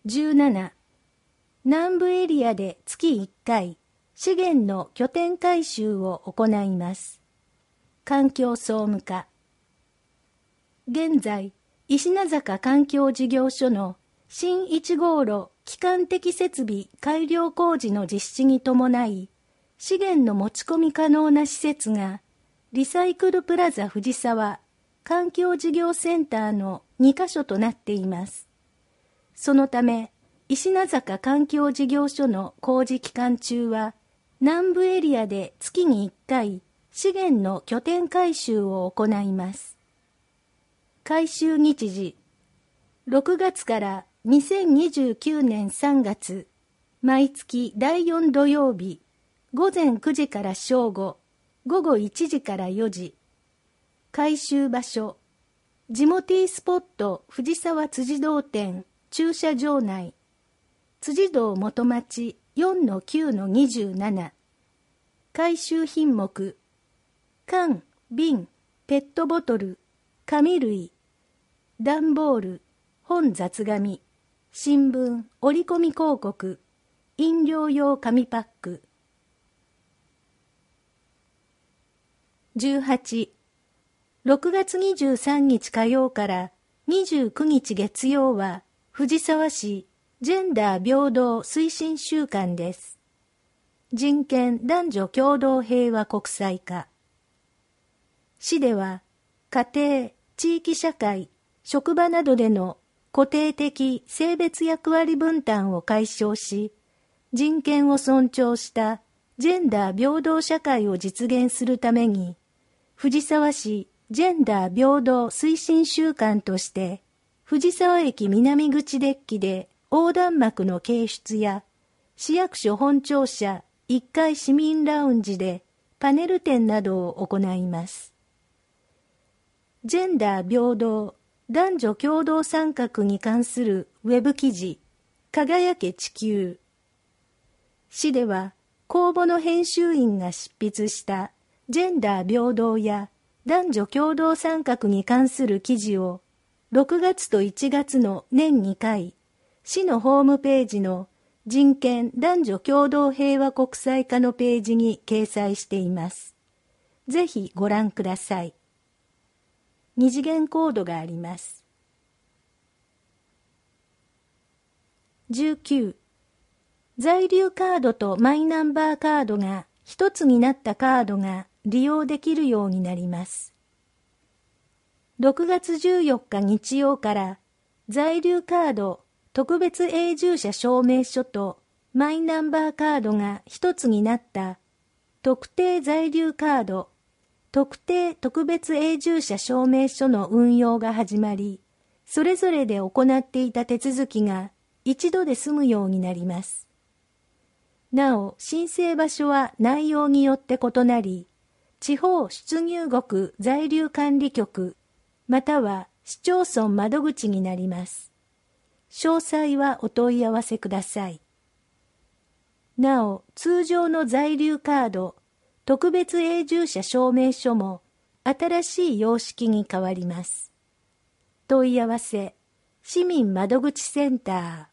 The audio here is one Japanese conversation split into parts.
17、南部エリアで月1回、資源の拠点改修を行います。環境総務課。現在、石名坂環境事業所の新1号路基幹的設備改良工事の実施に伴い、資源の持ち込み可能な施設が、リサイクルプラザ藤沢環境事業センターの2カ所となっています。そのため、石名坂環境事業所の工事期間中は、南部エリアで月に1回、資源の拠点改修を行います。改修日時、6月から2029年3月、毎月第4土曜日、午前9時から正午、午後1時から4時。改修場所、ジモティースポット藤沢辻堂店駐車場内、辻堂元町 4-9-27。回収品目、缶、瓶、ペットボトル、紙類、段ボール、本雑紙、新聞、折り込み広告、飲料用紙パック。18、6月23日火曜から29日月曜は、藤沢市ジェンダー平等推進週間です。人権男女共同平和国際化。市では、家庭、地域社会、職場などでの固定的性別役割分担を解消し、人権を尊重したジェンダー平等社会を実現するために、藤沢市ジェンダー平等推進週間として、藤沢駅南口デッキで横断幕の掲出や、市役所本庁舎1階市民ラウンジでパネル展などを行います。ジェンダー平等、男女共同参画に関するウェブ記事、輝け地球。市では公募の編集員が執筆したジェンダー平等や男女共同参画に関する記事を6月と1月の年2回、市のホームページの人権男女共同平和国際化のページに掲載しています。ぜひご覧ください。二次元コードがあります。19、在留カードとマイナンバーカードが一つになったカードが利用できるようになります。6月14日日曜から在留カード特別永住者証明書とマイナンバーカードが一つになった特定在留カード特定特別永住者証明書の運用が始まり、それぞれで行っていた手続きが一度で済むようになります。なお、申請場所は内容によって異なり、地方出入国在留管理局または市町村窓口になります。詳細はお問い合わせください。なお、通常の在留カード、特別永住者証明書も新しい様式に変わります。問い合わせ、市民窓口センタ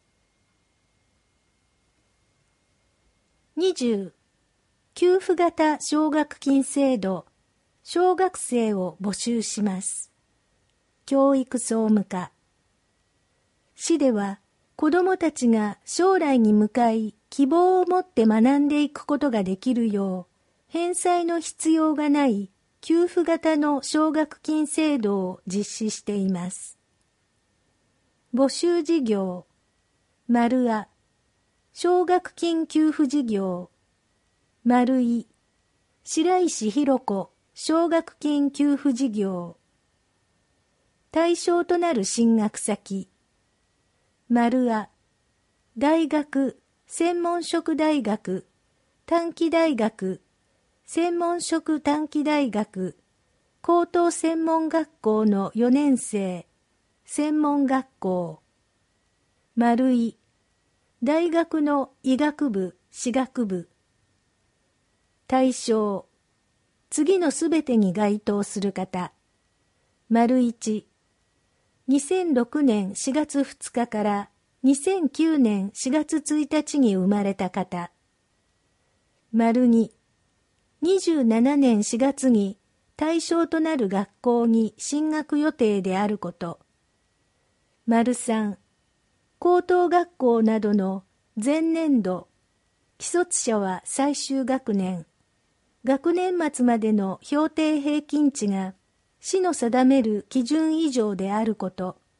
ー。20、給付型奨学金制度、小学生を募集します。教育総務課。市では子どもたちが将来に向かい希望を持って学んでいくことができるよう、返済の必要がない給付型の奨学金制度を実施しています。募集事業、丸あ、奨学金給付事業、丸い、白石弘子奨学金給付事業。対象となる進学先、丸あ、大学、専門職大学、短期大学、専門職短期大学、高等専門学校の4年生、専門学校。丸い、大学の医学部、歯学部。対象、次のすべてに該当する方。丸1、2006年4月2日から 2009年4月1日に生まれた方。2、27年4月に対象となる学校に進学予定であること。3、高等学校などの前年度、既卒者は最終学年、学年末までの評定平均値が市の定める基準以上であること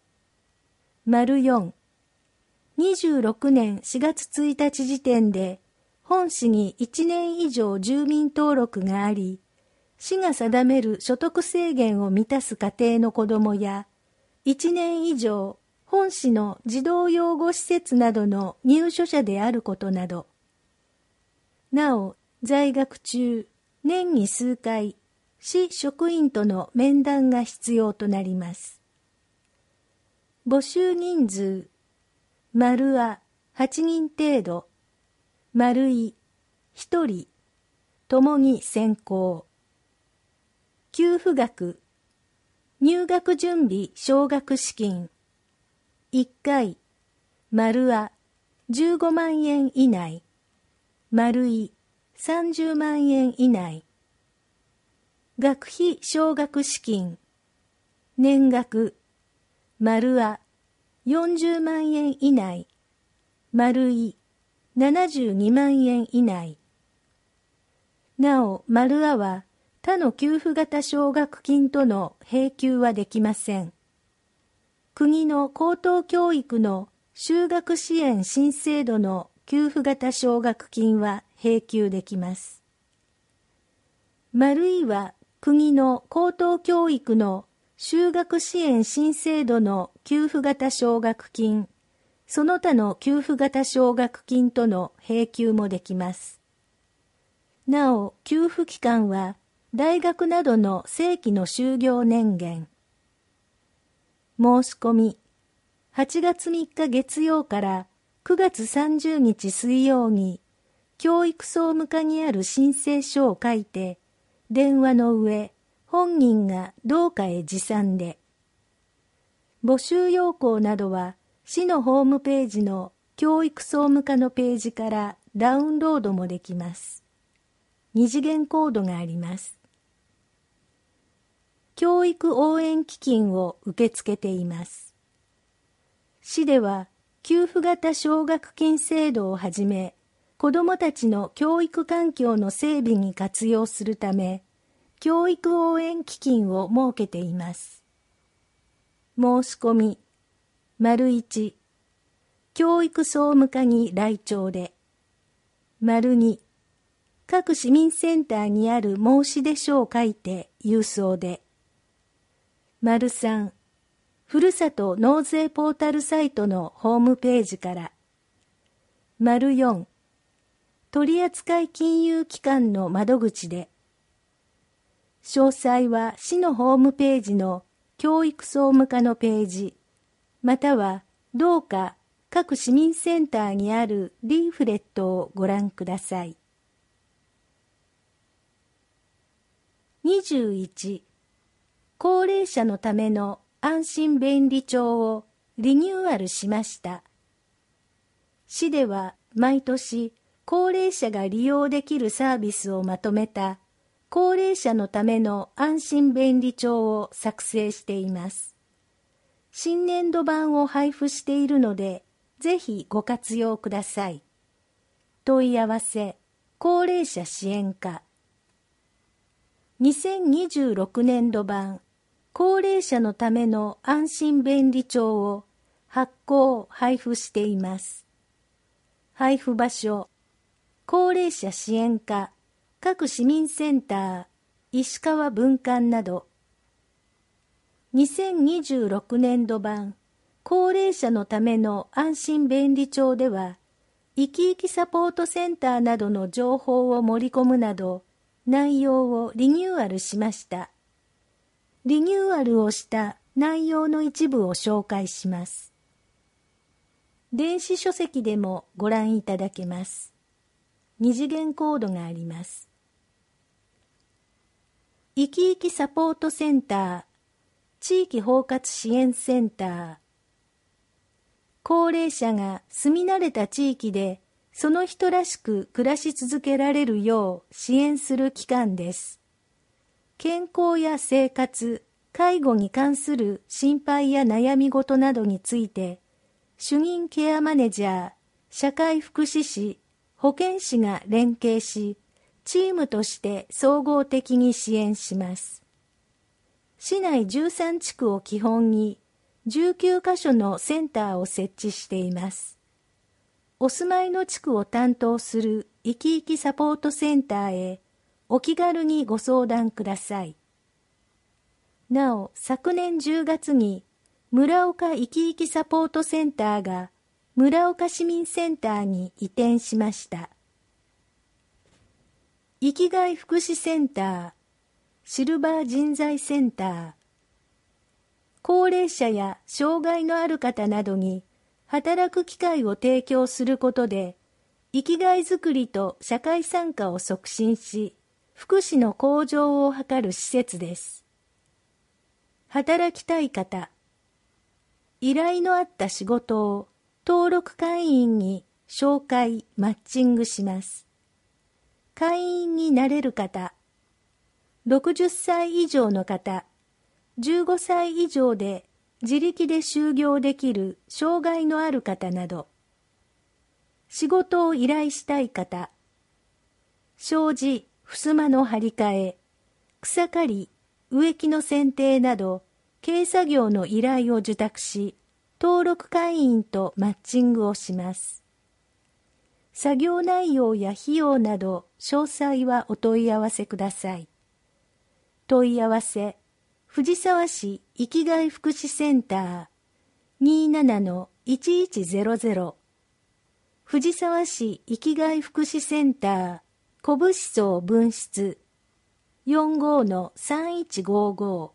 。4、26年4月1日時点で本市に1年以上住民登録があり、市が定める所得制限を満たす家庭の子どもや、1年以上本市の児童養護施設などの入所者であることなど。なお、在学中、年に数回、市職員との面談が必要となります。募集人数、丸あ8人程度、丸い1人、ともに先行。給付額、入学準備奨学資金、1回、丸あ15万円以内、丸い30万円以内。学費奨学資金、年額、丸あ40万円以内、丸い72万円以内。なお、丸あは他の給付型奨学金との並給はできません。国の高等教育の修学支援新制度の給付型奨学金は並給できます。丸いは国の高等教育の修学支援新制度の給付型奨学金、その他の給付型奨学金との並給もできます。なお、給付期間は大学などの正規の就業年限。申し込み、8月3日月曜から9月30日水曜に、教育総務課にある申請書を書いて、電話の上、本人が同課へ持参で。募集要項などは、市のホームページの教育総務課のページからダウンロードもできます。二次元コードがあります。教育応援基金を受け付けています。市では、給付型奨学金制度をはじめ、子どもたちの教育環境の整備に活用するため、教育応援基金を設けています。申し込み、1、教育総務課に来庁で、2、各市民センターにある申し出書を書いて郵送で、3、ふるさと納税ポータルサイトのホームページから、4、取扱金融機関の窓口で、詳細は市のホームページの教育総務課のページ、または同課各市民センターにあるリーフレットをご覧ください。21、高齢者のための安心便利帳をリニューアルしました。市では毎年高齢者が利用できるサービスをまとめた高齢者のための安心便利帳を作成しています。新年度版を配布しているので、ぜひご活用ください。問い合わせ、高齢者支援課。2026年度版、高齢者のための安心便利帳を発行・配布しています。配布場所、高齢者支援課、各市民センター、石川分館など。2026年度版、高齢者のための安心便利帳では、いきいきサポートセンターなどの情報を盛り込むなど、内容をリニューアルしました。リニューアルをした内容の一部を紹介します。電子書籍でもご覧いただけます。二次元コードがあります。いきいきサポートセンター、地域包括支援センター、 高齢者が住み慣れた地域でその人らしく暮らし続けられるよう支援する機関です。健康や生活、介護に関する心配や悩み事などについて、主任ケアマネージャー、社会福祉士、保健師が連携し、チームとして総合的に支援します。市内13地区を基本に19カ所のセンターを設置しています。お住まいの地区を担当するいきいきサポートセンターへお気軽にご相談ください。なお、昨年10月に村岡いきいきサポートセンターが村岡市民センターに移転しました。生きがい福祉センター、シルバー人材センター、高齢者や障害のある方などに働く機会を提供することで、生きがいづくりと社会参加を促進し、福祉の向上を図る施設です。働きたい方、依頼のあった仕事を登録会員に紹介・マッチングします。会員になれる方、60歳以上の方、15歳以上で自力で就業できる障害のある方など、仕事を依頼したい方、障子、襖の張り替え、草刈り、植木の剪定など、軽作業の依頼を受託し、登録会員とマッチングをします。作業内容や費用など、詳細はお問い合わせください。問い合わせ、藤沢市生きがい福祉センター 27-1100 藤沢市生きがい福祉センター小部思想分室 45-3155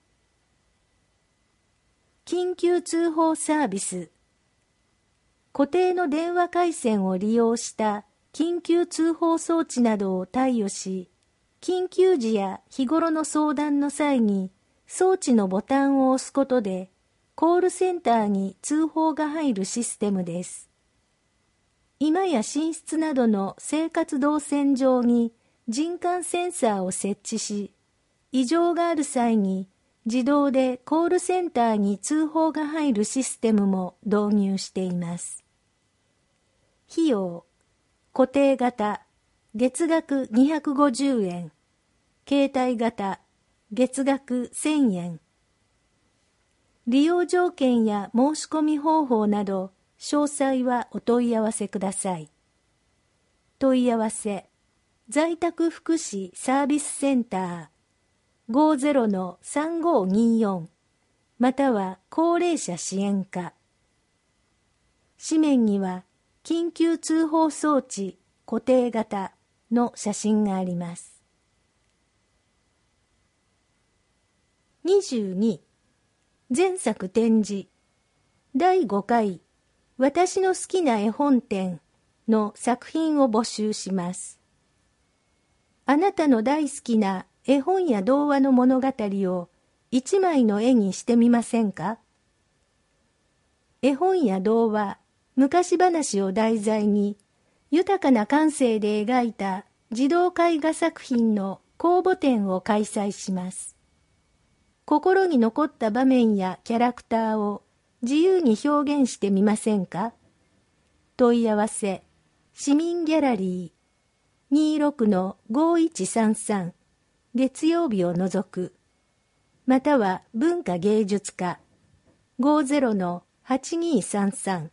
緊急通報サービス、固定の電話回線を利用した緊急通報装置などを貸与し、緊急時や日頃の相談の際に装置のボタンを押すことでコールセンターに通報が入るシステムです。居間や寝室などの生活動線上に人感センサーを設置し、異常がある際に自動でコールセンターに通報が入るシステムも導入しています。費用、固定型、月額250円、携帯型、月額1000円。利用条件や申し込み方法など、詳細はお問い合わせください。問い合わせ、在宅福祉サービスセンター 50-3524 または高齢者支援課。紙面には緊急通報装置固定型の写真があります。22. 前作展示第5回私の好きな絵本展の作品を募集します。あなたの大好きな絵本や童話の物語を一枚の絵にしてみませんか？絵本や童話、昔話を題材に豊かな感性で描いた児童絵画作品の公募展を開催します。心に残った場面やキャラクターを自由に表現してみませんか？問い合わせ、市民ギャラリー 26-5133 月曜日を除く、または文化芸術課 50-8233。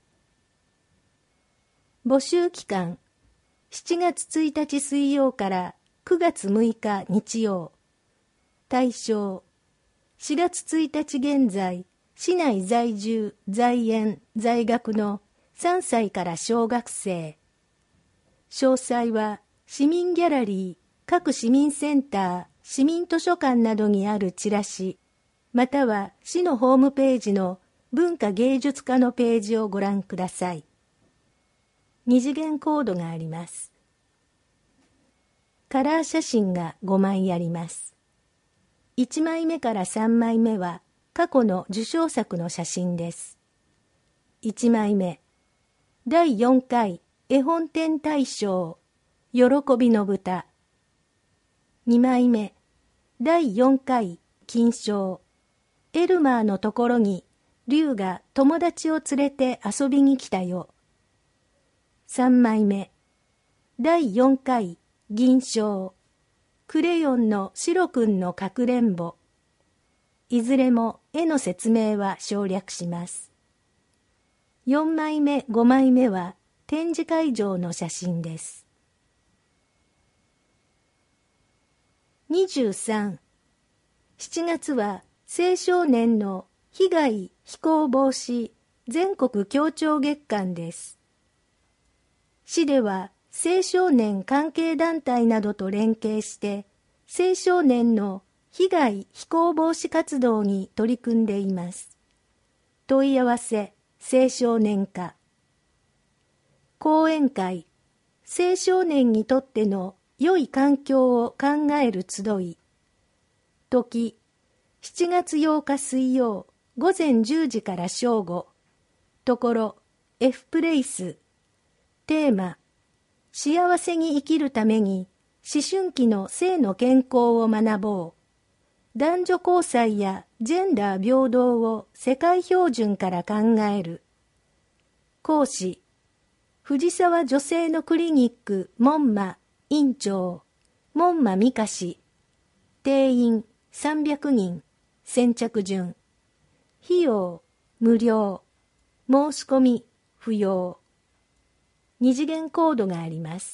募集期間、7月1日水曜から9月6日日曜。対象、4月1日現在、市内在住、在園、在学の3歳から小学生。詳細は、市民ギャラリー、各市民センター、市民図書館などにあるチラシ、または市のホームページの文化芸術課のページをご覧ください。二次元コードがあります。カラー写真が5枚あります。1枚目から3枚目は過去の受賞作の写真です。1枚目、 第4回絵本展大賞喜びの豚。2枚目、第4回金賞エルマーのところに竜が友達を連れて遊びに来たよ。3枚目、第4回銀賞クレヨンのシロくんのかくれんぼ。いずれも絵の説明は省略します。4枚目、5枚目は展示会場の写真です。23、7月は青少年の被害非行防止全国協調月間です。市では青少年関係団体などと連携して青少年の被害非行防止活動に取り組んでいます。問い合わせ青少年課。講演会、青少年にとっての良い環境を考える集い。時、7月8日水曜午前10時から正午。ところ、F プレイス。テーマ、幸せに生きるために思春期の性の健康を学ぼう。男女交際やジェンダー平等を世界標準から考える。講師、藤沢女性のクリニック門馬院長、門馬美香氏。定員300人、先着順。費用、無料。申し込み、不要。二次元コードがあります。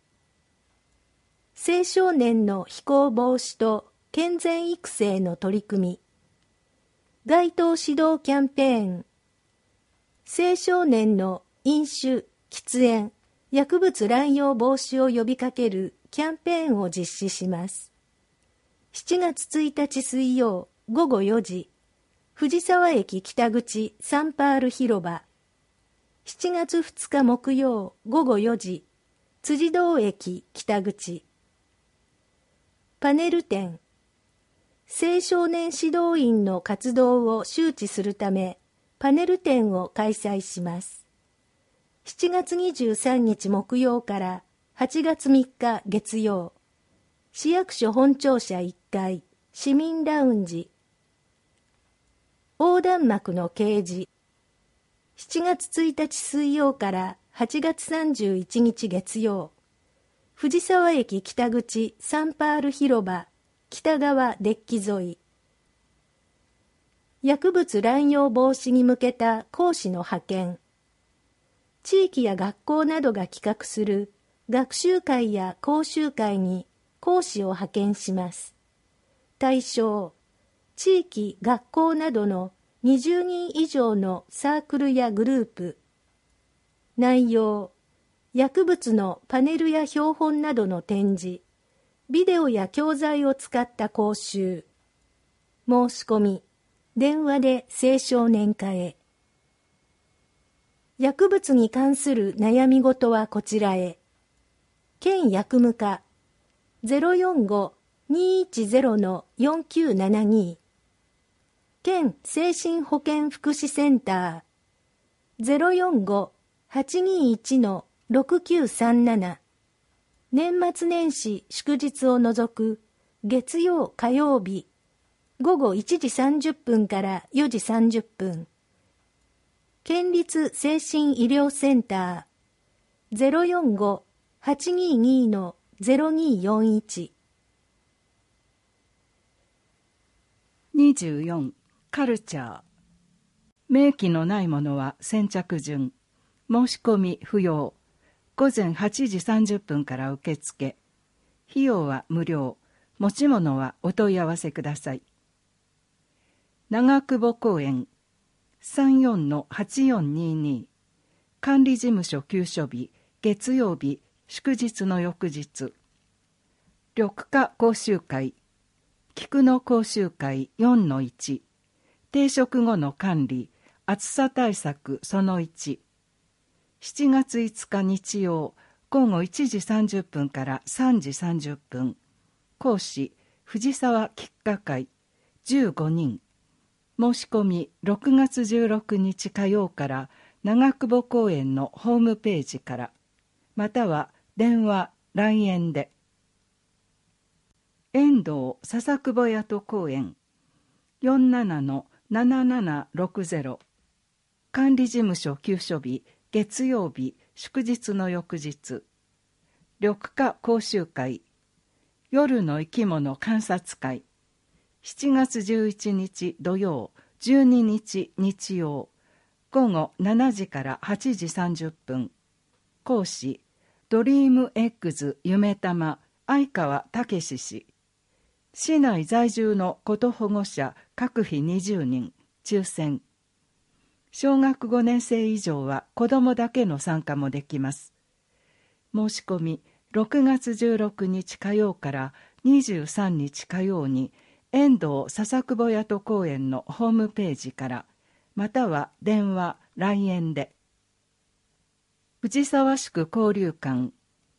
青少年の非行防止と健全育成の取り組み。街頭指導キャンペーン。青少年の飲酒、喫煙、薬物乱用防止を呼びかけるキャンペーンを実施します。7月1日水曜午後4時、藤沢駅北口サンパール広場。7月2日木曜午後4時、辻堂駅北口。パネル展。青少年指導員の活動を周知するため、パネル展を開催します。7月23日木曜から8月3日月曜。市役所本庁舎1階、市民ラウンジ。横断幕の掲示。7月1日水曜から8月31日月曜。藤沢駅北口サンパール広場、北側デッキ沿い。薬物乱用防止に向けた講師の派遣。地域や学校などが企画する学習会や講習会に講師を派遣します。対象、地域、学校などの20人以上のサークルやグループ。内容、薬物のパネルや標本などの展示、ビデオや教材を使った講習。申し込み、電話で青少年課へ。薬物に関する悩み事はこちらへ。県薬務課 045-210-4972 県精神保健福祉センター 045-821-6937 年末年始祝日を除く月曜火曜日午後1時30分から4時30分県立精神医療センター 045-822-0241 24. カルチャー。明記のないものは先着順。申し込み不要。午前8時30分から受付。費用は無料。持ち物はお問い合わせください。長久保公園 34-8422 管理事務所休所日月曜日祝日の翌日。緑化講習会菊の講習会 4-1 定食後の管理暑さ対策その1。7月5日日曜午後1時30分から3時30分講師藤沢菊花会15人。申し込み6月16日火曜から長久保公園のホームページから、または電話、来園で。遠藤笹久保谷戸公園 47-7760 管理事務所休所日月曜日祝日の翌日。緑化講習会夜の生き物観察会7月11日土曜12日日曜午後7時から8時30分。講師ドリームエッグズ夢玉相川武氏。市内在住のこと保護者各費20人抽選。小学5年生以上は子どもだけの参加もできます。申し込み6月16日火曜から23日火曜に遠藤笹久保谷戸公園のホームページからまたは電話、来園で。藤沢宿交流館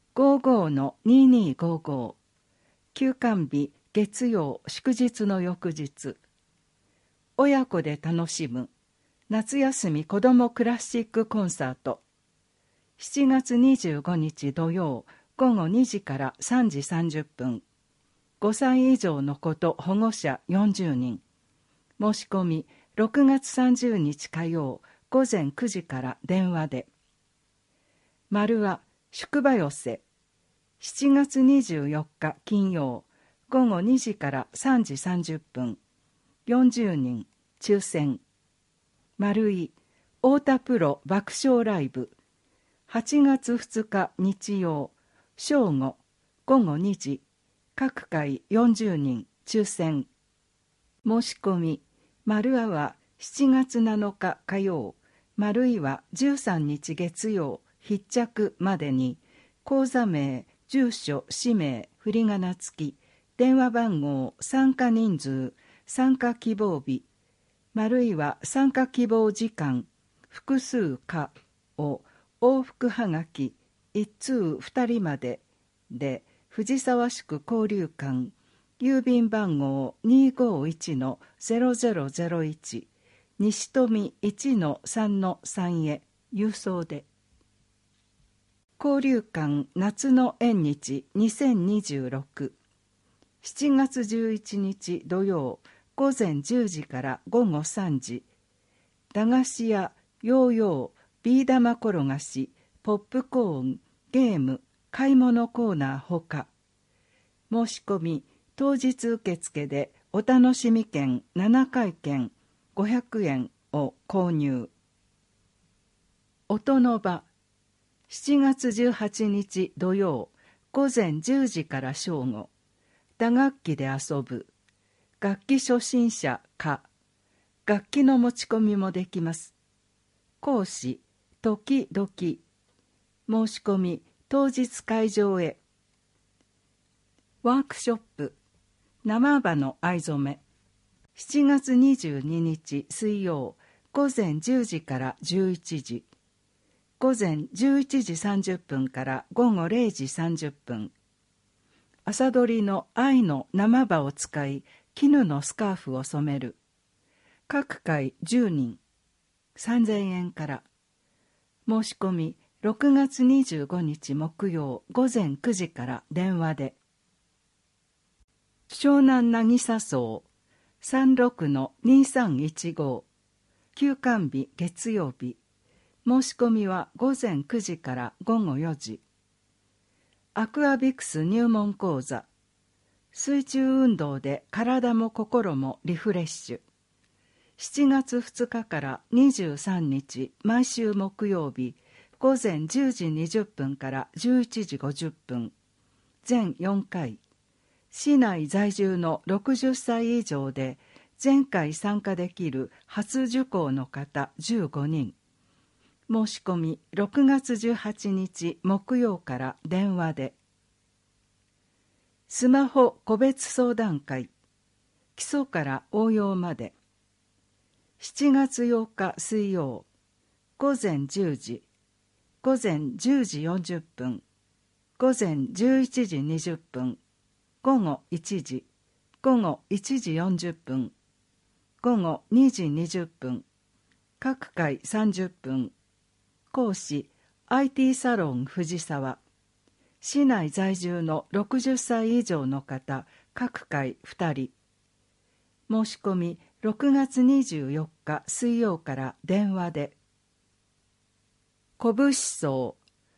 55-2255 休館日月曜祝日の翌日。親子で楽しむ夏休み子どもクラシックコンサート7月25日土曜午後2時から3時30分。5歳以上の子と保護者40人。申し込み6月30日火曜午前9時から電話で。丸は宿場寄せ7月24日金曜午後2時から3時30分。40人抽選。丸い太田プロ爆笑ライブ8月2日日曜正午午後2時各回40人抽選。申し込み丸あは7月7日火曜丸いは13日月曜必着までに口座名住所氏名振り仮名付き電話番号参加人数参加希望日丸いは参加希望時間複数かを往復はがき1通2人までで藤沢宿交流館郵便番号 251-0001 西富 1-3-3 へ郵送で。交流館夏の縁日2026 7月11日土曜午前10時から午後3時。駄菓子屋ヨーヨービー玉転がしポップコーンゲーム買い物コーナーほか。申し込み当日受付でお楽しみ券7回券500円を購入。音の場7月18日土曜午前10時から正午。打楽器で遊ぶ楽器初心者か楽器の持ち込みもできます。講師時々。申し込み当日会場へ。ワークショップ生場の藍染め7月22日水曜午前10時から11時。午前11時30分から午後0時30分。朝どりの藍の生場を使い絹のスカーフを染める。各回10人3000円から。申し込み6月25日木曜午前9時から電話で。湘南渚荘 36-2315 休館日月曜日。申し込みは午前9時から午後4時。アクアビクス入門講座水中運動で体も心もリフレッシュ7月2日から23日毎週木曜日午前10時20分から11時50分全4回。市内在住の60歳以上で前回参加できる初受講の方15人。申し込み6月18日木曜から電話で。スマホ個別相談会基礎から応用まで7月8日水曜午前10時午前10時40分午前11時20分午後1時午後1時40分午後2時20分各回30分講師 IT サロン藤沢。市内在住の60歳以上の方各回2人。申し込み6月24日水曜から電話で。小武士荘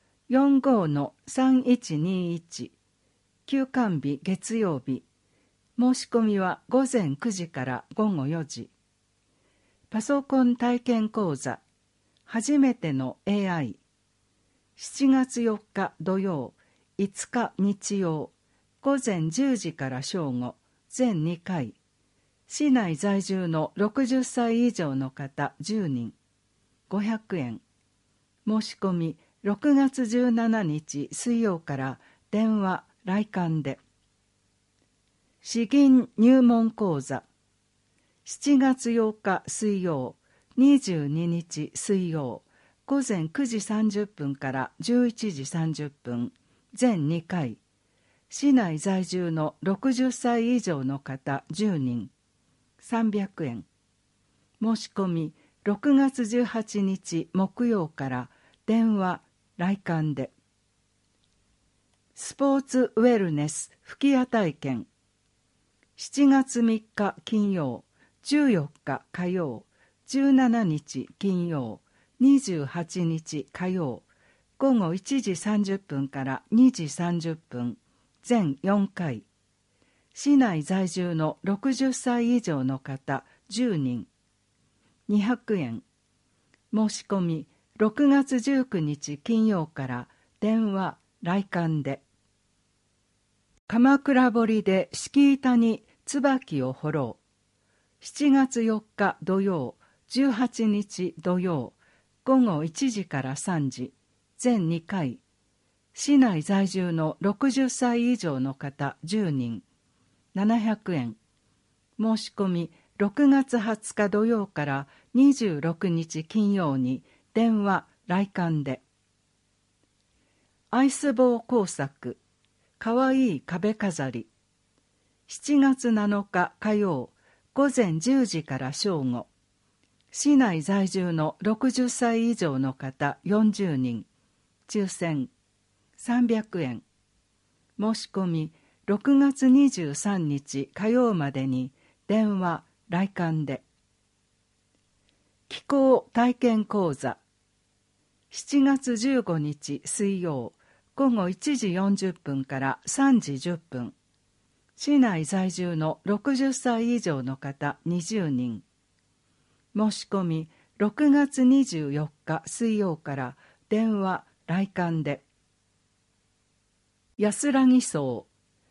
45-3121 休館日月曜日。申し込みは午前9時から午後4時。パソコン体験講座初めての AI。7月4日土曜、5日日曜、午前10時から正午、全2回。市内在住の60歳以上の方10人。500円。申し込み6月17日水曜から電話来館で。詩吟入門講座7月8日水曜、22日水曜、午前9時30分から11時30分、全2回。市内在住の60歳以上の方10人。300円。申し込み6月18日木曜から電話来館で。スポーツウェルネス吹き矢体験7月3日金曜、14日火曜、17日金曜、28日火曜、午後1時30分から2時30分、全4回。市内在住の60歳以上の方10人。200円。申し込み6月19日金曜から電話来館で。鎌倉堀で敷板に椿を掘ろう。7月4日土曜、18日土曜、午後1時から3時、全2回。市内在住の60歳以上の方10人。700円。申し込み6月20日土曜から26日金曜に電話来館で。アイス棒工作かわいい壁飾り7月7日火曜午前10時から正午。市内在住の60歳以上の方40人。抽選300円。申し込み6月23日火曜までに電話来館で。気候体験講座7月15日水曜午後1時40分から3時10分。市内在住の60歳以上の方20人。申し込み6月24日水曜から電話来館で。安らぎ荘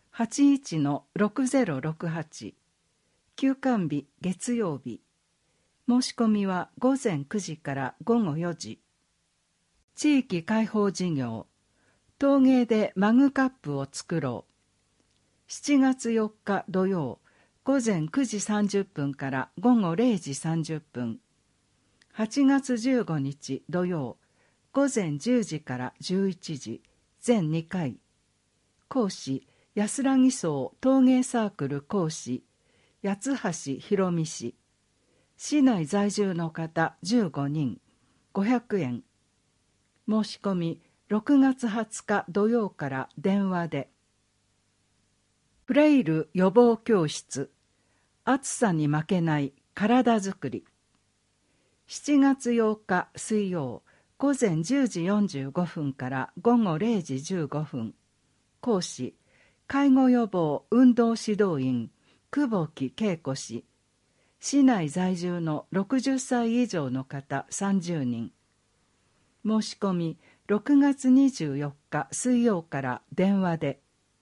81-6068 休館日月曜日。申し込みは午前9時から午後4時。地域開放事業陶芸でマグカップを作ろう。7月4日土曜午前9時30分から午後0時30分。8月15日土曜午前10時から11時、全2回。講師安らぎ荘陶芸サークル講師八橋博美氏。市内在住の方15人。500円。申し込み6月20日土曜から電話で。フレイル予防教室暑さに負けない体づくり7月8日水曜午前10時45分から午後0時15分。講師介護予防運動指導員久保木恵子氏。市内在住の60歳以上の方30人。申し込み6月24日水曜から電話で。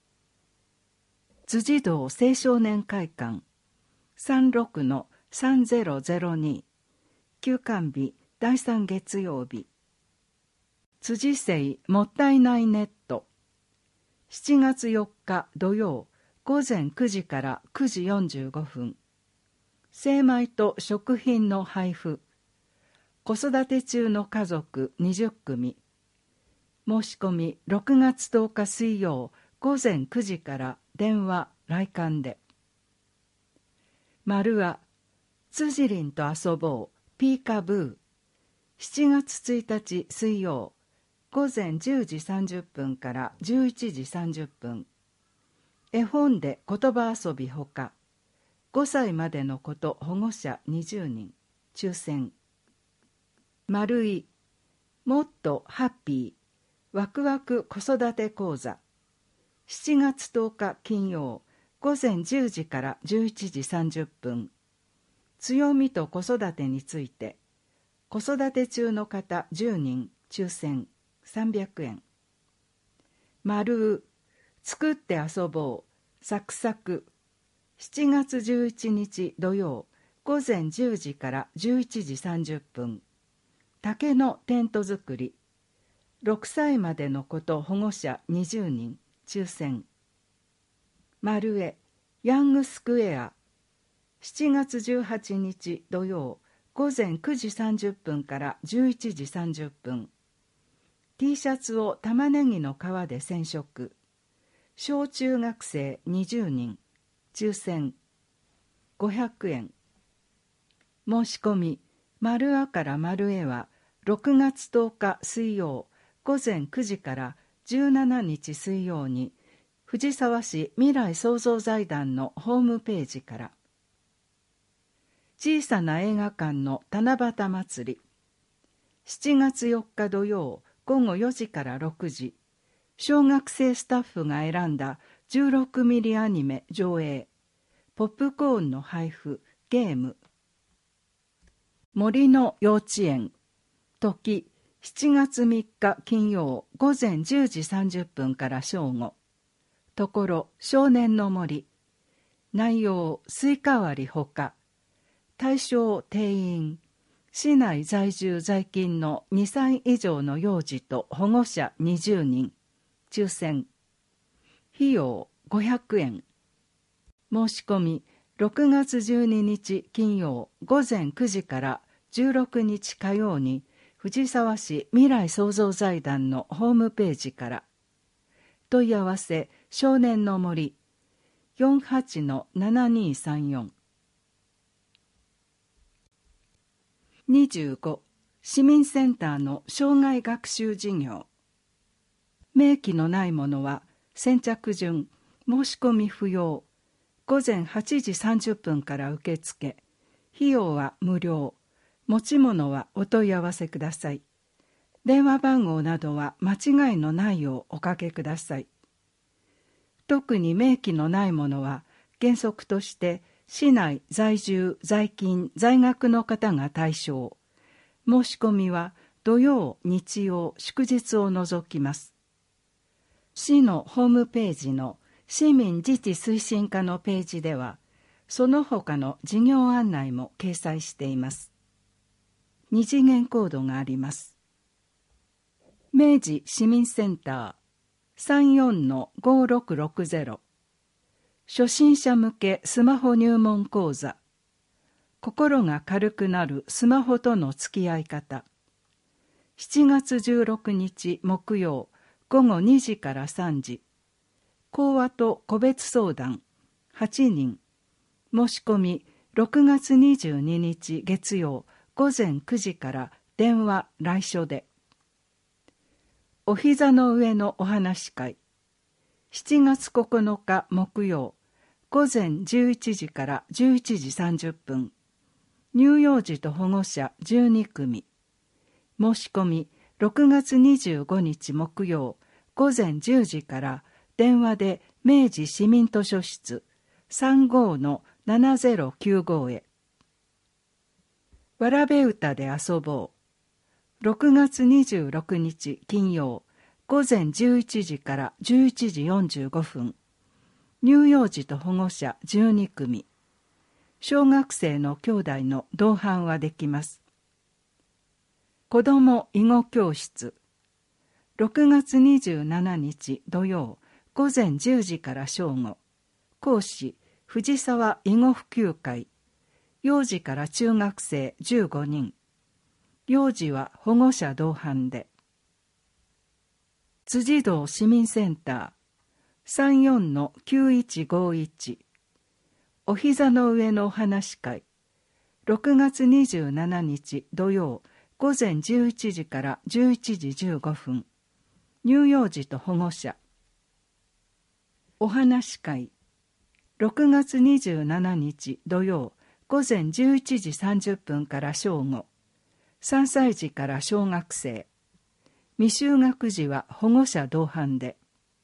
辻堂青少年会館 36-3002 休館日第3月曜日。辻生もったいないネット7月4日土曜午前9時から9時45分。精米と食品の配布。子育て中の家族20組。申し込み6月10日水曜午前9時から電話来館で。丸は辻林と遊ぼうピーカブー 7月1日水曜、午前10時30分から11時30分。絵本で言葉遊びほか、5歳までの子と保護者20人、抽選。丸い、もっとハッピー、ワクワク子育て講座。7月10日金曜、午前10時から11時30分。強みと子育てについて、子育て中の方10人、抽選、300円。丸う、作って遊ぼう、サクサク。7月11日土曜、午前10時から11時30分。竹のテント作り。6歳までの子と保護者20人、抽選。丸絵、ヤングスクエア。7月18日土曜、午前9時30分から11時30分。T シャツを玉ねぎの皮で染色。小中学生20人、抽選。500円。申し込み、丸あから丸絵は、6月10日水曜、午前9時から17日水曜に、藤沢市未来創造財団のホームページから。小さな映画館の七夕祭り。7月4日土曜、午後4時から6時。小学生スタッフが選んだ16ミリアニメ上映。ポップコーンの配布、ゲーム。森の幼稚園。時、7月3日金曜、午前10時30分から正午。ところ、少年の森。内容、スイカ割りほか。対象定員、市内在住在勤の2歳以上の幼児と保護者20人、抽選。費用500円。申し込み、6月12日金曜午前9時から16日火曜に、藤沢市未来創造財団のホームページから。問い合わせ、少年の森、48-7234。25. 市民センターの生涯学習事業。明記のないものは先着順、申し込み不要。午前8時30分から受付。費用は無料。持ち物はお問い合わせください。電話番号などは間違いのないようおかけください。特に明記のないものは原則として市内在住在勤在学の方が対象。申し込みは土曜日曜祝日を除きます。市のホームページの市民自治推進課のページではその他の事業案内も掲載しています。2次元コードがあります。明治市民センター 34-5660。初心者向けスマホ入門講座。心が軽くなるスマホとの付き合い方。7月16日木曜午後2時から3時。講話と個別相談8人。申し込み6月22日月曜午前9時から電話来所で。お膝の上のお話し会。7月9日木曜午前11時から11時30分。乳幼児と保護者12組。申し込み6月25日木曜午前10時から電話で明治市民図書室 35-7095 へ。わらべ歌で遊ぼう。6月26日金曜午前11時から11時45分。乳幼児と保護者12組。小学生の兄弟の同伴はできます。子ども囲碁教室。6月27日土曜午前10時から正午。講師藤沢囲碁普及会。幼児から中学生15人。幼児は保護者同伴で。辻堂市民センター 34-9151。お膝の上のお話会。6月27日土曜午前11時から11時15分。乳幼児と保護者。お話会。6月27日土曜午前11時30分から正午。3歳児から小学生。未就学児は保護者同伴で。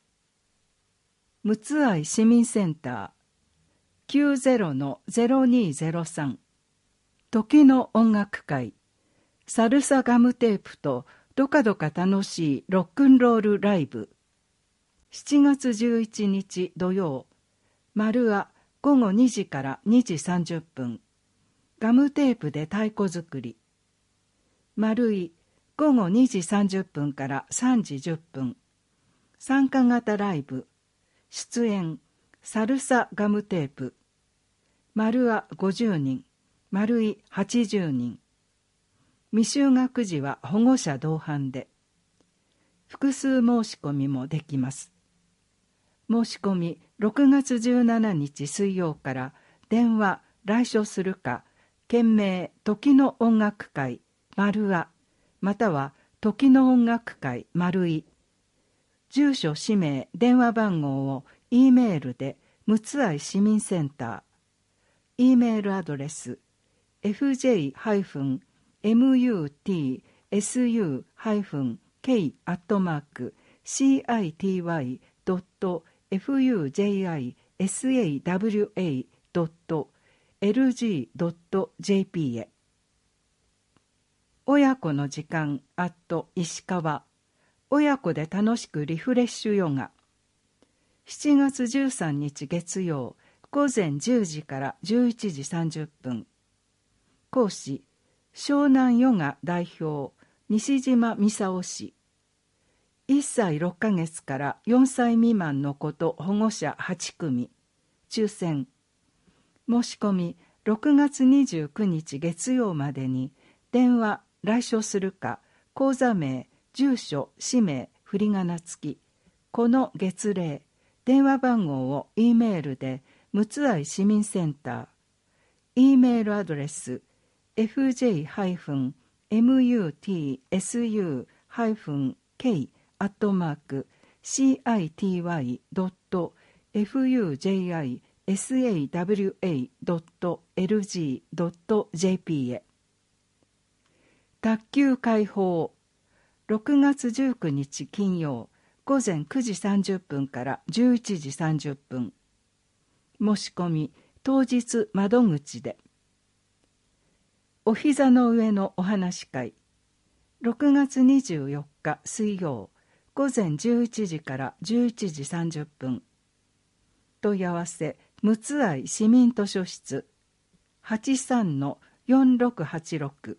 陸奥愛市民センター 90-0203 時の音楽会。サルサガムテープとどかどか楽しいロックンロールライブ。7月11日土曜、丸は午後2時から2時30分。ガムテープで太鼓作り。丸い午後2時30分から3時10分。参加型ライブ。出演サルサガムテープ。丸は50人、丸い80人。未就学児は保護者同伴で。複数申し込みもできます。申し込み6月17日水曜から電話来所するか、件名時の音楽会丸は、または時の音楽会丸い。住所氏名電話番号を E メールで陸奥愛市民センター。E メールアドレス fji-fujisawa.lg.jp へ。親子の時間石川。親子で楽しくリフレッシュヨガ。7月13日月曜午前10時から11時30分。講師湘南ヨガ代表西島美沙氏。1歳6ヶ月から4歳未満の子と保護者8組。抽選。申し込み6月29日月曜までに電話来所するか、講座名住所氏名振り仮名付き。この月例電話番号を E メールで陸奥愛市民センター。E メールアドレス fji-k@city-fujisawa.lg.jp へ。卓球開放。6月19日金曜午前9時30分から11時30分。申し込み当日窓口で。お膝の上のお話会。6月24日水曜午前11時から11時30分。問い合わせ陸奥愛市民図書室 83-4686。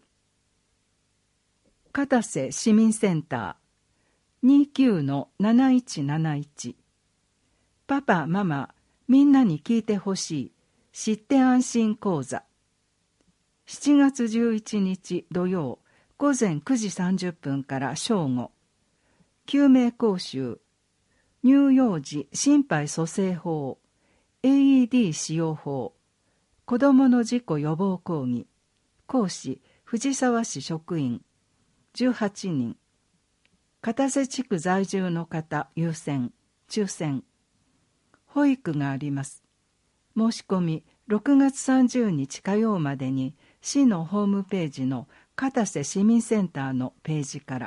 片瀬市民センター 29-7171。パパママみんなに聞いてほしい知って安心講座。7月11日土曜午前9時30分から正午。救命講習乳幼児心肺蘇生法 AED 使用法子どもの事故予防講義。講師藤沢市職員18人。片瀬地区在住の方優先。抽選。保育があります。申し込み6月30日火曜までに市のホームページの片瀬市民センターのページから。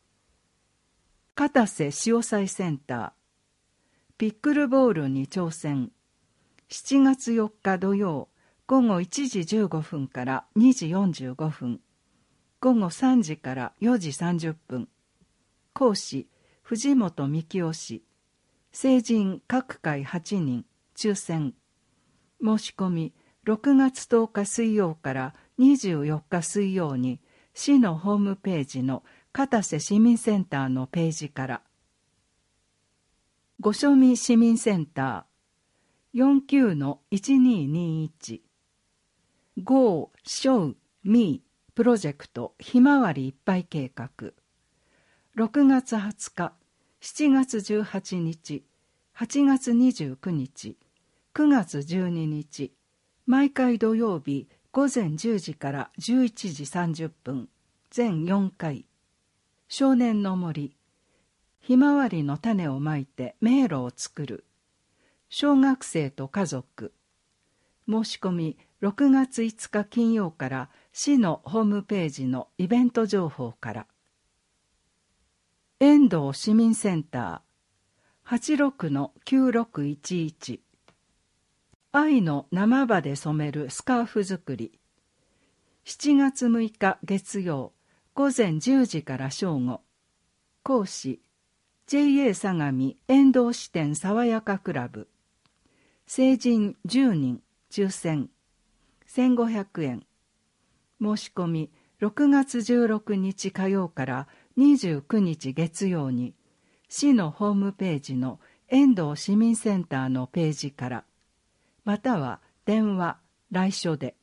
片瀬潮祭センター。ピックルボールに挑戦。7月4日土曜午後1時15分から2時45分。午後3時から4時30分。講師藤本幹夫氏。成人各界8人。抽選。申し込み6月10日水曜から24日水曜に市のホームページの片瀬市民センターのページから。御所見市民センター 49-1221 Go Show Me プロジェクトひまわりいっぱい計画。6月20日、7月18日、8月29日、9月12日、毎回土曜日午前10時から11時30分、 全4回、少年の森、ひまわりの種をまいて迷路を作る、小学生と家族、申し込み6月5日金曜から市のホームページのイベント情報から。遠藤市民センター 86-9611 愛の生葉で染めるスカーフ作り。7月6日月曜午前10時から正午。講師 JA 相模遠藤支店爽やかクラブ。成人10人抽選1500円。申し込み6月16日火曜から29日月曜に市のホームページの遠藤市民センターのページから、または電話、来所で。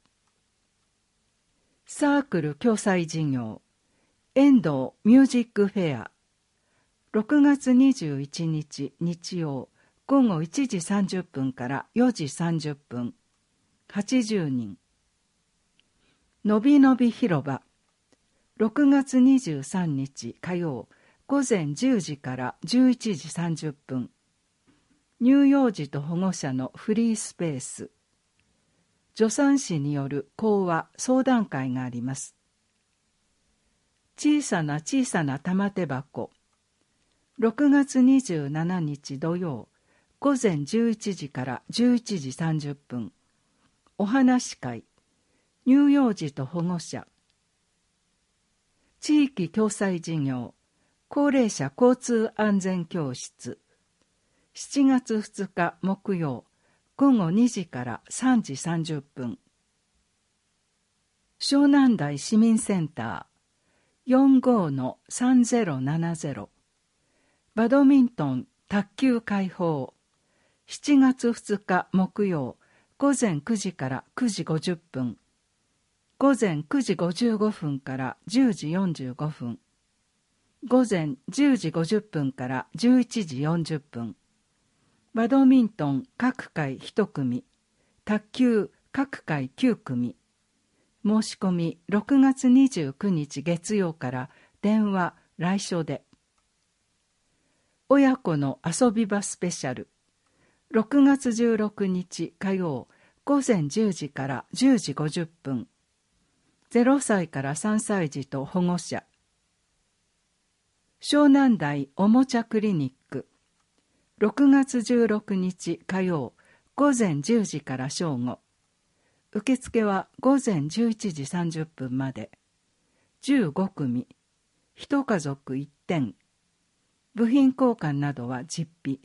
サークル共催事業遠藤ミュージックフェア。6月21日日曜午後1時30分から4時30分。80人。のびのび広場。6月23日火曜午前10時から11時30分。乳幼児と保護者のフリースペース。助産師による講話相談会があります。小さな小さな玉手箱。6月27日土曜午前11時から11時30分。お話会。乳幼児と保護者。地域共済事業高齢者交通安全教室。7月2日木曜午後2時から3時30分。湘南台市民センター 45-3070 バドミントン卓球開放。7月2日木曜午前9時から9時50分。午前9時55分から10時45分。午前10時50分から11時40分。バドミントン各回1組、卓球各回9組。申し込み6月29日月曜から電話、来所で。親子の遊び場スペシャル。6月16日火曜午前10時から10時50分。0歳から3歳児と保護者。湘南台おもちゃクリニック。6月16日火曜午前10時から正午。受付は午前11時30分まで。15組。1家族1点。部品交換などは実費。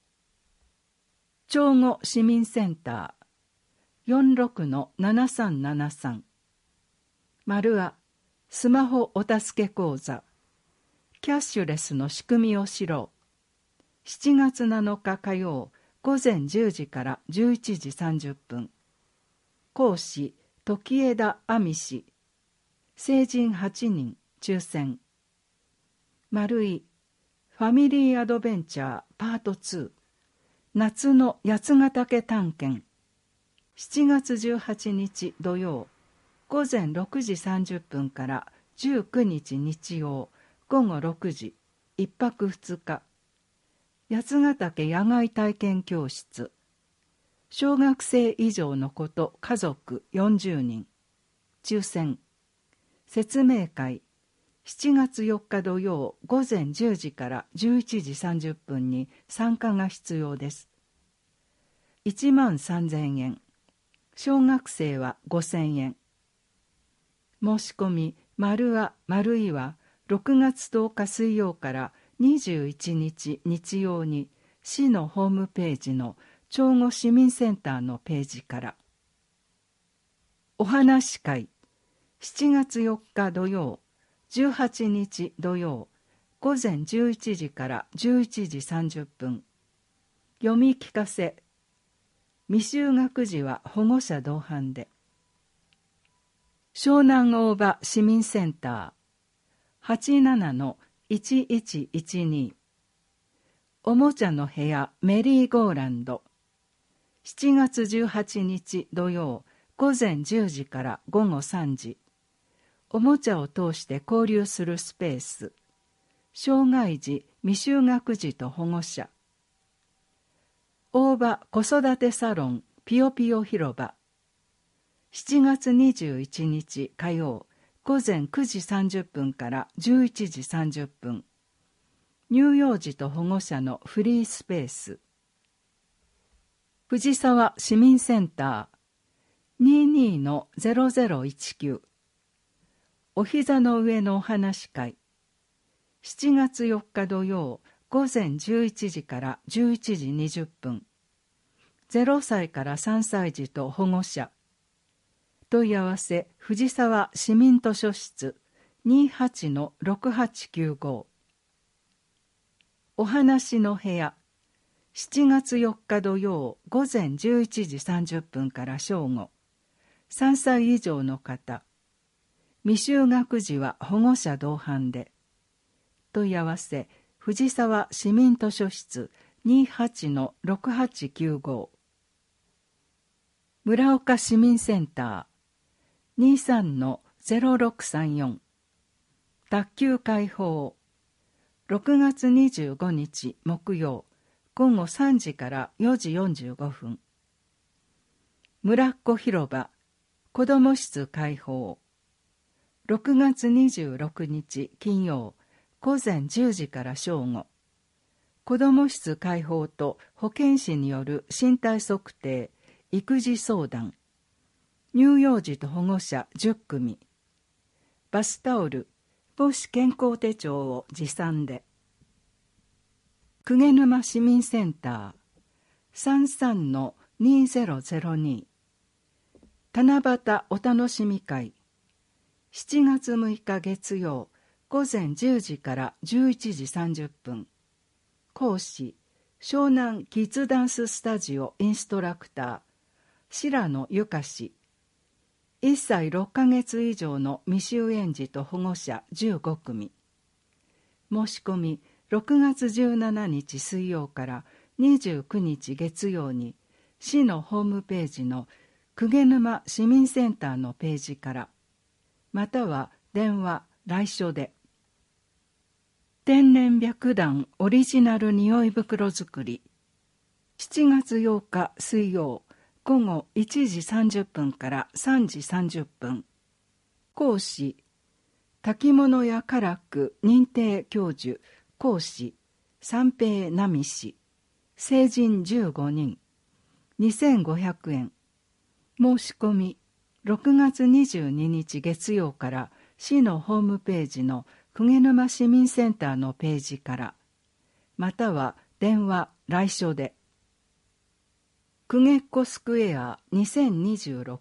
長後市民センター 46-7373。丸はスマホお助け講座。キャッシュレスの仕組みを知ろう。7月7日火曜午前10時から11時30分。講師時枝亜美氏。成人8人抽選。丸いファミリーアドベンチャーパート2。夏の八ヶ岳探検。7月18日土曜午前6時30分から19日日曜午後6時、1泊2日。八ヶ岳野外体験教室。小学生以上の子と家族40人。抽選。説明会。7月4日土曜午前10時から11時30分に参加が必要です。13,000円。小学生は5,000円。申し込み丸は丸いは6月10日水曜から21日日曜に市のホームページの長後市民センターのページから。お話会。7月4日土曜18日土曜午前11時から11時30分。読み聞かせ。未就学児は保護者同伴で。湘南大場市民センター 87-1112 おもちゃの部屋メリーゴーランド。7月18日土曜午前10時から午後3時。 おもちゃを通して交流するスペース、障害児、未就学児と保護者、大場子育てサロンピヨピヨ広場、7月21日火曜午前9時30分から11時30分、乳幼児と保護者のフリースペース、藤沢市民センター 22-0019、お膝の上のお話会、7月4日土曜午前11時から11時20分、0歳から3歳児と保護者、問い合わせ藤沢市民図書室 28-6895。 お話の部屋、7月4日土曜午前11時30分から正午、3歳以上の方、未就学児は保護者同伴で、問い合わせ藤沢市民図書室 28-6895。 村岡市民センター 23-0634。 卓球開放、6月25日木曜午後3時から4時45分。村っ子広場子ども室開放、6月26日金曜午前10時から正午。子ども室開放と保健師による身体測定、育児相談、乳幼児と保護者10組、バスタオル、母子健康手帳を持参で。鵠沼市民センター 33-2002。 七夕お楽しみ会、7月6日月曜午前10時から11時30分。講師、湘南キッズダンススタジオインストラクター白野ゆか氏、1歳6ヶ月以上の未就園児と保護者15組。申し込み6月17日水曜から29日月曜に市のホームページの鵠沼市民センターのページから、または電話来所で。天然白檀オリジナル匂い袋作り、7月8日水曜午後1時30分から3時30分。講師、炊物屋唐区認定教授講師三平奈美氏、成人15人、2500円。申し込み6月22日月曜から市のホームページの鵠沼市民センターのページから、または電話来所で。くげっこスクエア2026、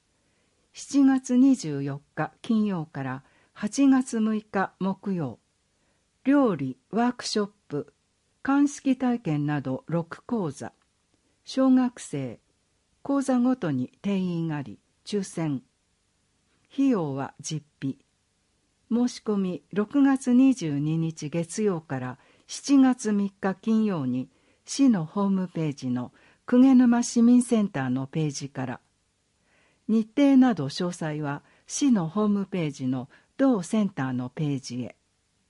7月24日金曜から8月6日木曜、料理ワークショップ、鑑識体験など6講座、小学生、講座ごとに定員あり、抽選。費用は実費。申し込み6月22日月曜から7月3日金曜に市のホームページの鵠沼市民センターのページから。日程など詳細は市のホームページの同センターのページへ。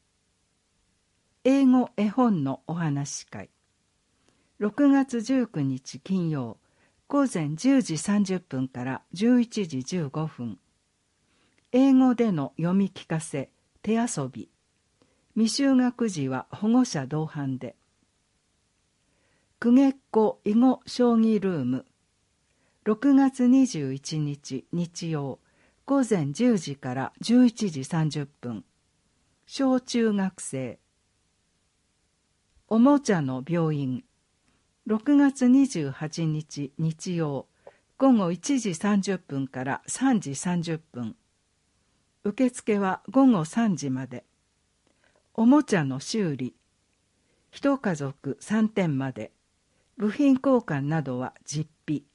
英語絵本のお話会、6月19日金曜午前10時30分から11時15分。英語での読み聞かせ、手遊び。未就学児は保護者同伴で。くげっこ囲碁将棋ルーム。6月21日日曜午前10時から11時30分。小中学生。おもちゃの病院。6月28日日曜午後1時30分から3時30分。受付は午後3時まで。おもちゃの修理。一家族3点まで。部品交換などは実費。